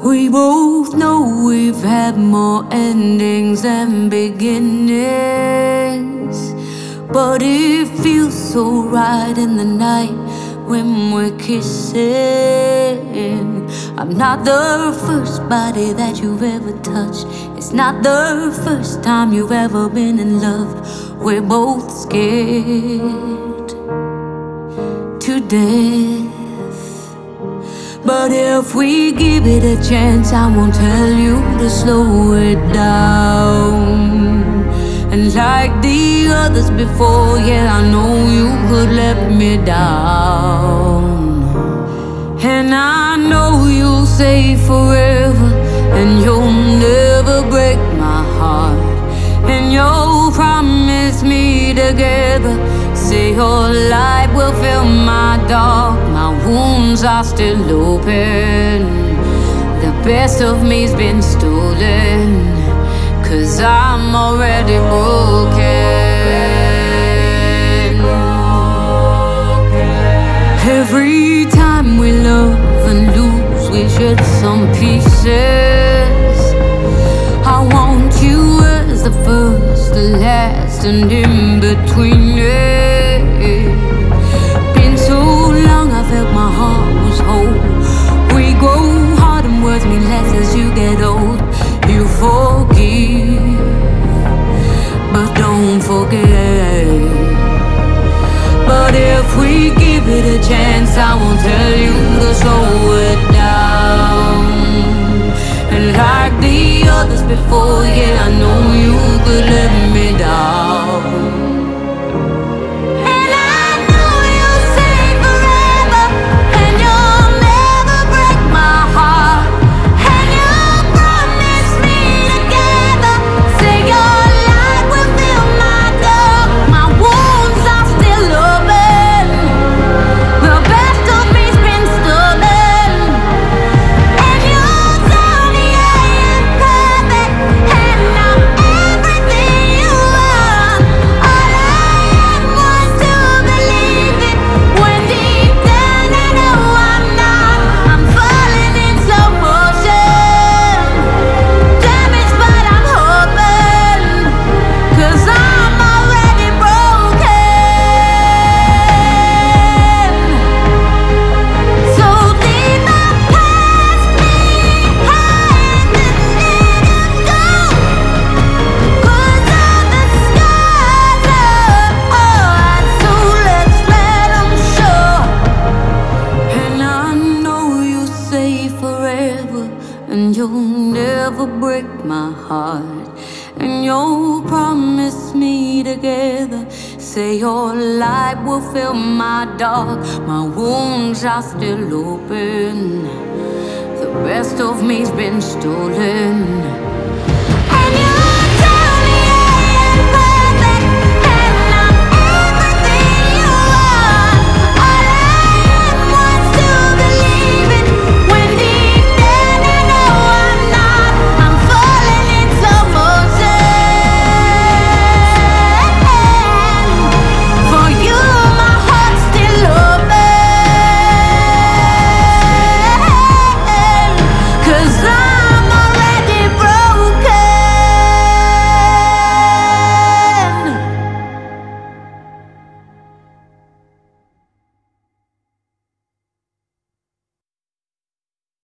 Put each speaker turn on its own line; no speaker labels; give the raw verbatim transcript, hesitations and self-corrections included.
We both know we've had more endings than beginnings, but it feels so right in the night when we're kissing. I'm not the first body that you've ever touched. It's not the first time you've ever been in love. We're both scared to death, but if we give it a chance, I won't tell you to slow it down. And like the others before, yeah, I know you could let me down. And I know you'll say forever, and you'll never break my heart. And you'll promise me together, say your light will fill my dark. My wounds are still open. The best of me's been stolen, 'cause I'm already broken. Every time we love and lose, we shed some pieces. I want you as the first, the last, and in between it. Been so long, I felt my heart was whole. We grow hard and words mean less as you get old. You forgive, but don't forget. But if we give it a chance, I won't tell you to slow it down. And like the others before, yeah, I know you could let me down. And I know you'll say forever, and you'll never break my heart. And you'll promise me together, say your light will fill my dark. My wounds are still open. The best of me's been stolen. And you'll tell me I am perfect, and I'm everything you are. All I am was to believe it, when deep down I know I'm not. I'm falling in slow motion, damaged but I'm hoping, 'cause I'm already broken. So leave my past behind and let it go, 'cause all the scars are ours, so let's let 'em show. And I know you say forever, and you'll never break my heart. And you'll promise me together, say your light will fill my dark. My wounds are still open. The best of me's been stolen.